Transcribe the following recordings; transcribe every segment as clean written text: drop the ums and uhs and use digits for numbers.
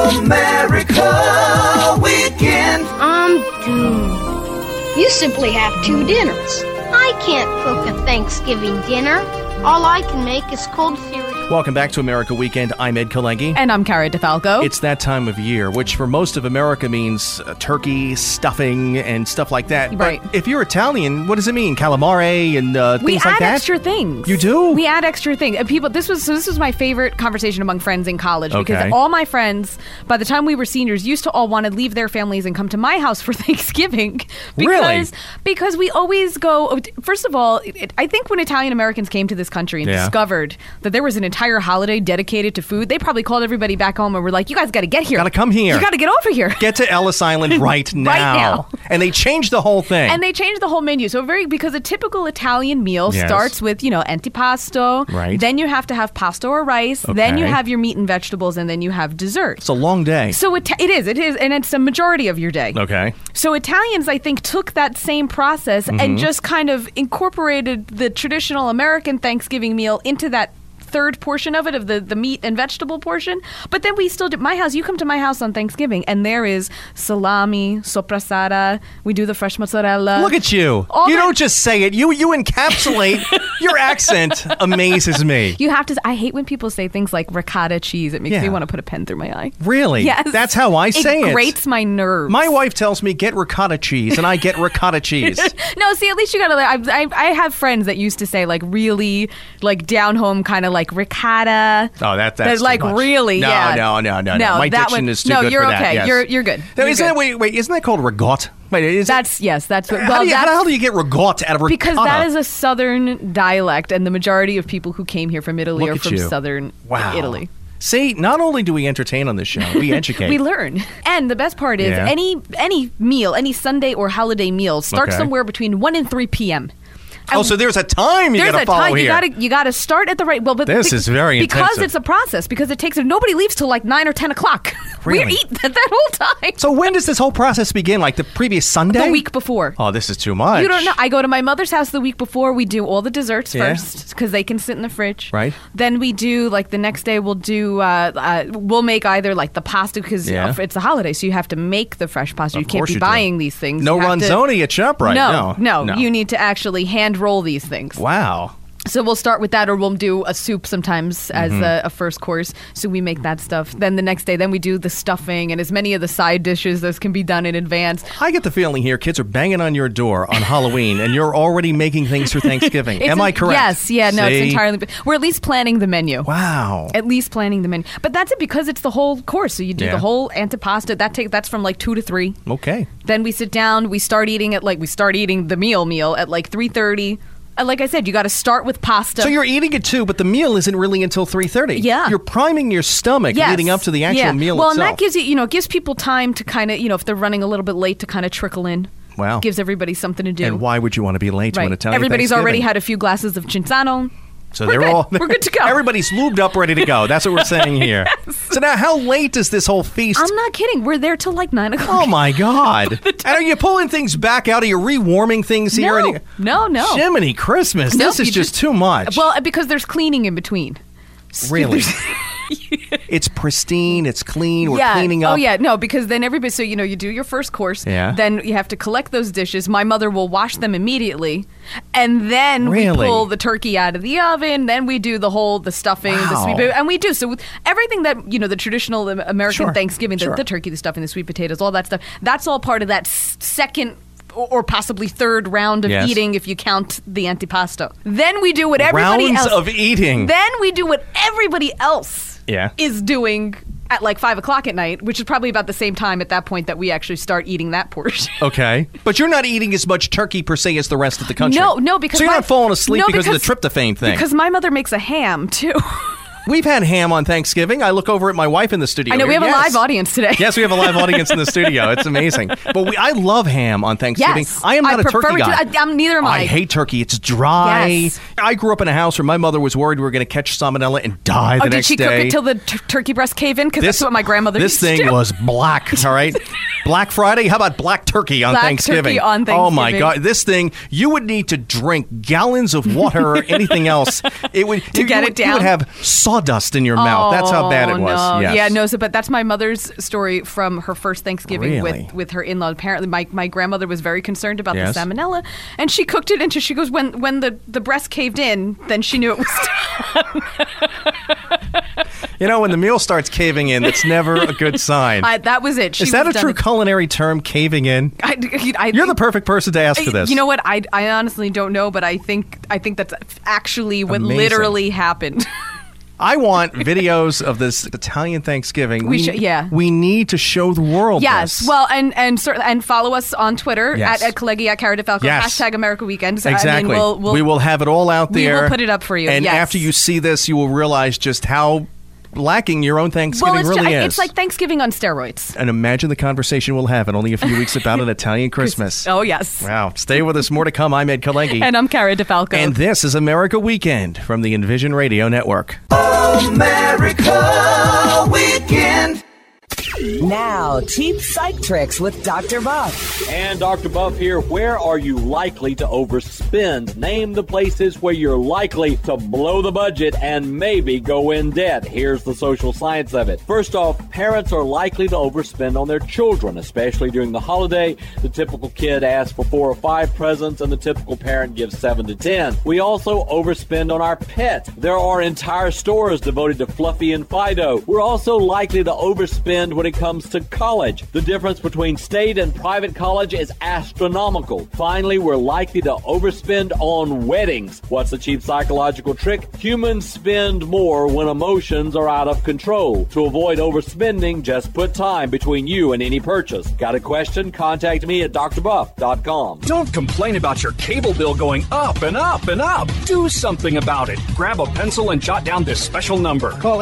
America Weekend. I'm doomed. You simply have 2 dinners. I can't cook a Thanksgiving dinner. All I can make is cold cereal. Welcome back to America Weekend. I'm Ed Kalengi. And I'm Cara DeFalco. It's that time of year, which for most of America means turkey, stuffing, and stuff like that. Right. But if you're Italian, what does it mean? Calamari and we things like add that? extra things. You do? We add extra things. And people, this was my favorite conversation among friends in college because Okay. all my friends, by the time we were seniors, used to all want to leave their families and come to my house for Thanksgiving. Really? Because we always go. First of all, I think when Italian Americans came to this country and discovered that there was an entire holiday dedicated to food, they probably called everybody back home and were like, "You guys got to get here. Gotta come here. You got to get over here. Get to Ellis Island right now. And they changed the whole thing. And they changed the whole menu. So because a typical Italian meal starts with, antipasto. Right. Then you have to have pasta or rice. Okay. Then you have your meat and vegetables, and then you have dessert. It's a long day. So it is, and it's a majority of your day. Okay. So Italians, I think, took that same process and just kind of incorporated the traditional American Thanksgiving meal into that third portion of it, of the meat and vegetable portion. But then we still do my house. You come to my house on Thanksgiving and there is salami, sopressata. We do the fresh mozzarella. Look at you. You don't just say it. You encapsulate. Your accent amazes me. You have to. I hate when people say things like ricotta cheese. It makes me want to put a pen through my eye. Really? Yes. That's how I say it. It grates my nerves. My wife tells me, get ricotta cheese, and I get ricotta cheese. No, see, at least you gotta. I have friends that used to say really down home kind of like ricotta. Oh, that's like too much. really. No, yeah. No. My diction is too good you're for that. okay. Yes. You're good. Now, You're isn't good. Wait, isn't that called rigot? Wait, that's what. How the hell do you get rigot out of ricotta? Because that is a southern dialect, and the majority of people who came here from Italy are from southern Italy. See, not only do we entertain on this show, we educate. We learn. And the best part is any meal, any Sunday or holiday meal starts somewhere between 1 and 3 p.m. So there's a time you got to follow here. You got to start at the right. Well, but this is very because intensive. it's a process. Because it takes. Nobody leaves till 9 or 10 o'clock. Really? We eat that whole time. So when does this whole process begin? Like the previous Sunday? The week before. Oh, this is too much. You don't know. I go to my mother's house the week before. We do all the desserts first because they can sit in the fridge. Right. Then we do the next day. We'll do. We'll make either the pasta because it's a holiday, so you have to make the fresh pasta. You can't be buying these things. No Ronzoni at ShopRite. No. You need to actually hand roll these things. Wow. So we'll start with that, or we'll do a soup sometimes as a first course. So we make that stuff. Then the next day, we do the stuffing and as many of the side dishes as can be done in advance. I get the feeling here kids are banging on your door on Halloween, and you're already making things for Thanksgiving. Am I correct? Yes. Yeah. No, it's entirely. We're at least planning the menu. Wow. At least planning the menu. But that's it because it's the whole course. So you do the whole antipasta. That's from 2 to 3. Okay. Then we sit down. We start eating the meal at 3:30. Like I said, you got to start with pasta. So you're eating it too, but the meal isn't really until 3:30. Yeah. You're priming your stomach leading up to the actual meal well, itself. and that gives it gives people time to kind of, if they're running a little bit late, to kind of trickle in. Wow. Gives everybody something to do. And why would you want to be late to an Italian Everybody's Thanksgiving? already had a few glasses of Cinzano. So we're good to go. Everybody's lubed up, ready to go. That's what we're saying here. Yes. So now, how late is this whole feast? I'm not kidding. We're there till 9 o'clock. Oh my God! And are you pulling things back out? Are you rewarming things here? No. Jiminy Christmas! Nope, this is just too much. Well, because there's cleaning in between. Really? It's pristine. It's clean. We're cleaning up. Oh, yeah. No, because then everybody... So, you do your first course. Yeah. Then you have to collect those dishes. My mother will wash them immediately. And then we pull the turkey out of the oven. Then we do the stuffing, the sweet potato. And we do. So everything that, the traditional American Thanksgiving, the turkey, the stuffing, the sweet potatoes, all that stuff, that's all part of that second or possibly third round of eating if you count the antipasto. Then we do what everybody else... Rounds of eating. Then we do what everybody else is doing at 5 o'clock at night, which is probably about the same time at that point that we actually start eating that portion. Okay. But you're not eating as much turkey per se as the rest of the country. No, because... So you're not falling asleep because of the tryptophan thing. Because my mother makes a ham, too. We've had ham on Thanksgiving. I look over at my wife in the studio. I know, we have a live audience today. Yes, we have a live audience in the studio. It's amazing. But I love ham on Thanksgiving. Yes, I am not a turkey guy. Neither am I. I hate turkey. It's dry. Yes. I grew up in a house where my mother was worried we were going to catch salmonella and die the next day. Did she cook it till the turkey breast cave in? Because that's what my grandmother used to do. This thing was black, all right? Black Friday? How about Black Turkey on Thanksgiving? Oh, my God. This thing, you would need to drink gallons of water or anything else. It would to get it down. You would have sawdust in your mouth. That's how bad it was. No. Yes. Yeah, no. So, but that's my mother's story from her first Thanksgiving with her in-law. Apparently, my grandmother was very concerned about the salmonella, and she cooked it until she goes, when the breast caved in, then she knew it was done. You know, when the meal starts caving in, that's never a good sign. That was it. Is that a true culinary term, caving in? You're the perfect person to ask for this. You know what? I honestly don't know, but I think that's actually what literally happened. I want videos of this Italian Thanksgiving. We need to show the world this. Well, and follow us on Twitter at Kalegi, at Cara DeFalco, # America Weekend. Exactly. We will have it all out there. We will put it up for you. And after you see this, you will realize just how lacking your own Thanksgiving really is. It's like Thanksgiving on steroids. And imagine the conversation we'll have in only a few weeks about an Italian Christmas. Oh, yes. Wow. Stay with us. More to come. I'm Ed Kalegi. And I'm Cara DeFalco. And this is America Weekend from the Envision Radio Network. America Weekend. Now, cheap psych tricks with Dr. Buff. And Dr. Buff here. Where are you likely to overspend? Name the places where you're likely to blow the budget and maybe go in debt. Here's the social science of it. First off, parents are likely to overspend on their children, especially during the holiday. The typical kid asks for 4 or 5 presents, and the typical parent gives 7 to 10. We also overspend on our pet. There are entire stores devoted to Fluffy and Fido. We're also likely to overspend when it comes to college. The difference between state and private college is astronomical. Finally, we're likely to overspend on weddings. What's the cheap psychological trick? Humans spend more when emotions are out of control. To avoid overspending, just put time between you and any purchase. Got a question? Contact me at drbuff.com. Don't complain about your cable bill going up and up and up. Do something about it. Grab a pencil and jot down this special number. Call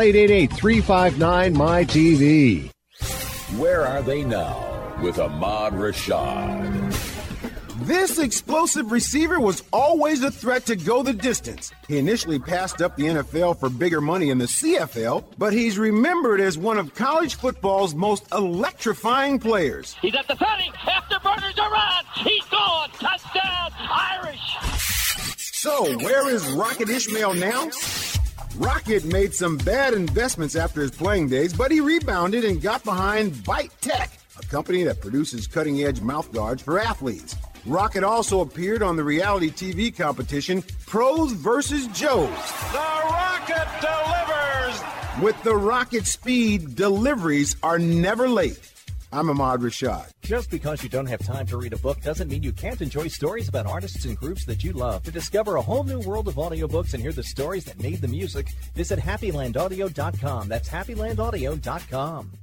888-359-MY-TV. Where are they now with Ahmad Rashad? This explosive receiver was always a threat to go the distance. He initially passed up the NFL for bigger money in the CFL, but he's remembered as one of college football's most electrifying players. He's at the 30. Afterburners are on. He's gone. Touchdown, Irish. So, where is Rocket Ismail now? Rocket made some bad investments after his playing days, but he rebounded and got behind Bite Tech, a company that produces cutting-edge mouthguards for athletes. Rocket also appeared on the reality TV competition Pros vs. Joes. The Rocket delivers! With the Rocket speed, deliveries are never late. I'm Ahmad Rashad. Just because you don't have time to read a book doesn't mean you can't enjoy stories about artists and groups that you love. To discover a whole new world of audiobooks and hear the stories that made the music, visit HappyLandAudio.com. That's HappyLandAudio.com.